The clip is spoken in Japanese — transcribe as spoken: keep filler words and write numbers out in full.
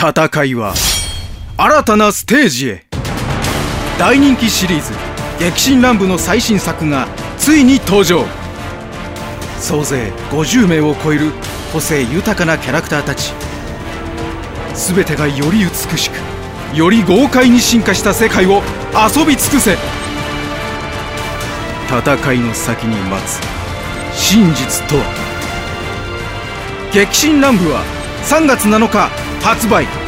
戦いは新たなステージへ。大人気シリーズ激震乱舞の最新作がついに登場。総勢ごじゅうめいを超える個性豊かなキャラクターたち、全てがより美しくより豪快に進化した世界を遊び尽くせ。戦いの先に待つ真実とは。激震乱舞はさんがつなのか発売。